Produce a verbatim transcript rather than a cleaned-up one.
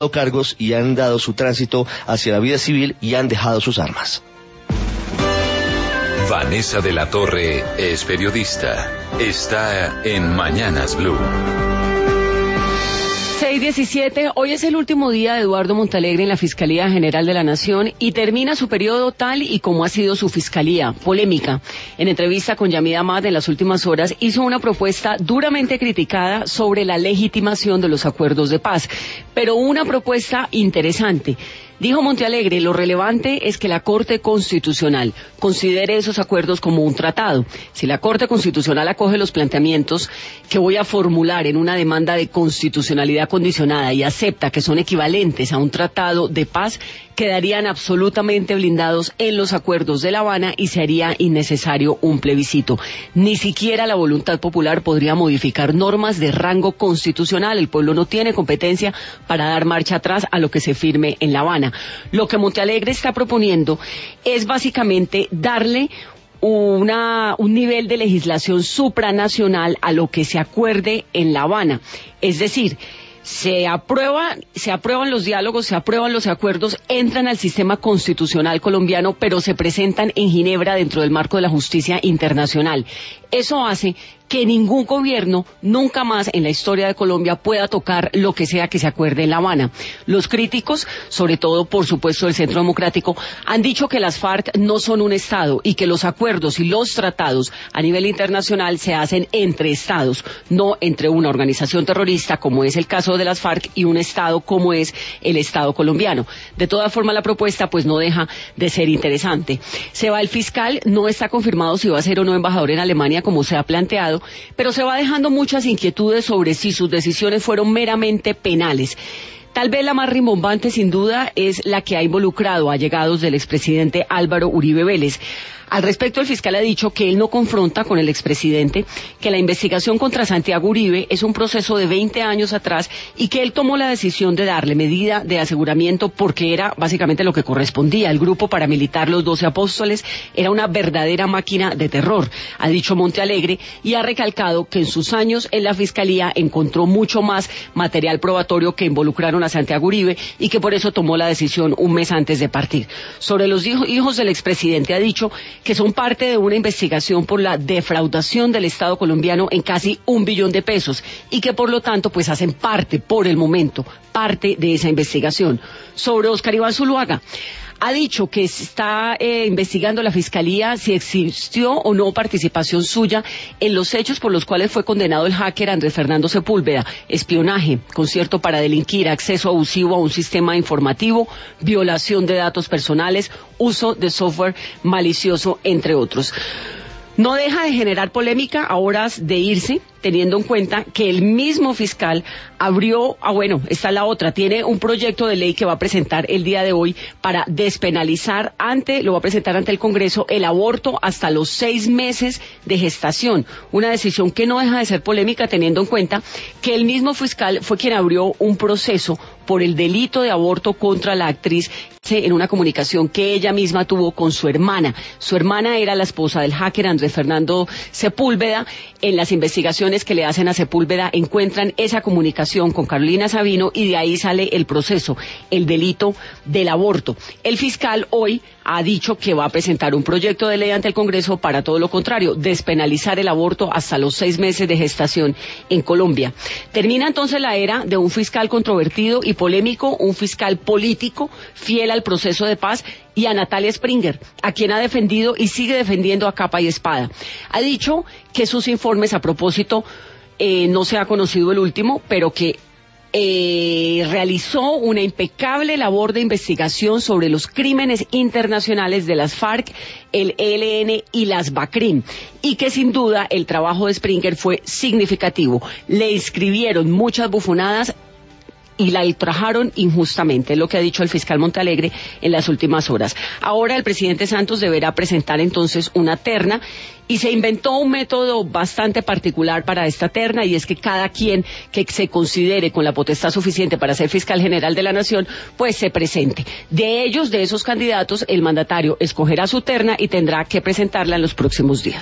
cargos y han dado su tránsito hacia la vida civil y han dejado sus armas. Vanessa de la Torre es periodista. Está en Mañanas Blue. seis diecisiete, hoy es el último día de Eduardo Montalegre en la Fiscalía General de la Nación y termina su periodo tal y como ha sido su fiscalía, polémica. En entrevista con Yamid Amad en las últimas horas hizo una propuesta duramente criticada sobre la legitimación de los acuerdos de paz, pero una propuesta interesante. Dijo Montalegre, lo relevante es que la Corte Constitucional considere esos acuerdos como un tratado. Si la Corte Constitucional acoge los planteamientos que voy a formular en una demanda de constitucionalidad condicionada y acepta que son equivalentes a un tratado de paz, quedarían absolutamente blindados en los acuerdos de La Habana y se haría innecesario un plebiscito. Ni siquiera la voluntad popular podría modificar normas de rango constitucional. El pueblo no tiene competencia para dar marcha atrás a lo que se firme en La Habana. Lo que Montalegre está proponiendo es básicamente darle una, un nivel de legislación supranacional a lo que se acuerde en La Habana. Es decir, se aprueba, se aprueban los diálogos, se aprueban los acuerdos, entran al sistema constitucional colombiano, pero se presentan en Ginebra dentro del marco de la justicia internacional. Eso hace que ningún gobierno nunca más en la historia de Colombia pueda tocar lo que sea que se acuerde en La Habana. Los críticos, sobre todo por supuesto del Centro Democrático, han dicho que las FARC no son un Estado y que los acuerdos y los tratados a nivel internacional se hacen entre Estados, no entre una organización terrorista como es el caso de las FARC y un Estado como es el Estado colombiano. De todas formas, la propuesta pues no deja de ser interesante. Se va el fiscal, no está confirmado si va a ser o no embajador en Alemania como se ha planteado, pero se va dejando muchas inquietudes sobre si sus decisiones fueron meramente penales. Tal vez la más rimbombante, sin duda, es la que ha involucrado a allegados del expresidente Álvaro Uribe Vélez. Al respecto, el fiscal ha dicho que él no confronta con el expresidente, que la investigación contra Santiago Uribe es un proceso de veinte años atrás y que él tomó la decisión de darle medida de aseguramiento porque era básicamente lo que correspondía. El grupo paramilitar Los Doce Apóstoles era una verdadera máquina de terror, ha dicho Montalegre, y ha recalcado que en sus años en la fiscalía encontró mucho más material probatorio que involucraron a Santiago Uribe y que por eso tomó la decisión un mes antes de partir. Sobre los hijos del expresidente ha dicho que son parte de una investigación por la defraudación del Estado colombiano en casi un billón de pesos y que por lo tanto pues hacen parte, por el momento, parte de esa investigación. Sobre Oscar Iván Zuluaga, ha dicho que está eh, investigando la Fiscalía si existió o no participación suya en los hechos por los cuales fue condenado el hacker Andrés Fernando Sepúlveda: espionaje, concierto para delinquir, acceso abusivo a un sistema informativo, violación de datos personales, uso de software malicioso, entre otros. No deja de generar polémica a horas de irse, teniendo en cuenta que el mismo fiscal abrió, ah bueno, esta es la otra, tiene un proyecto de ley que va a presentar el día de hoy para despenalizar ante, lo va a presentar ante el Congreso, el aborto hasta los seis meses de gestación. Una decisión que no deja de ser polémica teniendo en cuenta que el mismo fiscal fue quien abrió un proceso por el delito de aborto contra la actriz en una comunicación que ella misma tuvo con su hermana. Su hermana era la esposa del hacker Andrés Fernando Sepúlveda. En las investigaciones que le hacen a Sepúlveda encuentran esa comunicación con Carolina Sabino y de ahí sale el proceso, el delito del aborto. El fiscal hoy ha dicho que va a presentar un proyecto de ley ante el Congreso para todo lo contrario, despenalizar el aborto hasta los seis meses de gestación en Colombia. Termina entonces la era de un fiscal controvertido y polémico, un fiscal político, fiel al proceso de paz, y a Natalia Springer, a quien ha defendido y sigue defendiendo a capa y espada. Ha dicho que sus informes, a propósito, eh, no se ha conocido el último, pero que Eh, realizó una impecable labor de investigación sobre los crímenes internacionales de las FARC, el E L N y las BACRIM, y que sin duda el trabajo de Springer fue significativo. Le escribieron muchas bufonadas y la ultrajaron injustamente, es lo que ha dicho el fiscal Montalegre en las últimas horas. Ahora el presidente Santos deberá presentar entonces una terna y se inventó un método bastante particular para esta terna, y es que cada quien que se considere con la potestad suficiente para ser fiscal general de la nación, pues se presente. De ellos, de esos candidatos, el mandatario escogerá su terna y tendrá que presentarla en los próximos días.